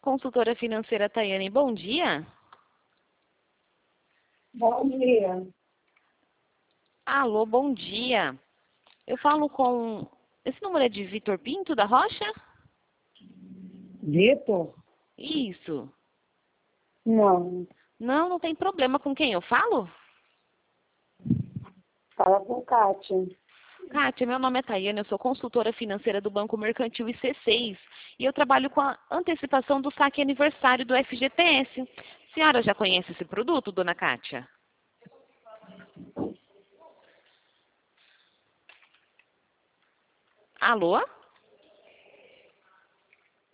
consultora financeira Tayane. Bom dia. Bom dia. Alô, bom dia. Eu falo com... Esse número é de Vitor Pinto, da Rocha? Vitor? Isso. Não. Não, não tem problema. Com quem eu falo? Fala com Kátia. Kátia, meu nome é Tayane, eu sou consultora financeira do Banco Mercantil IC6 e eu trabalho com a antecipação do saque aniversário do FGTS. A senhora já conhece esse produto, dona Kátia? Alô?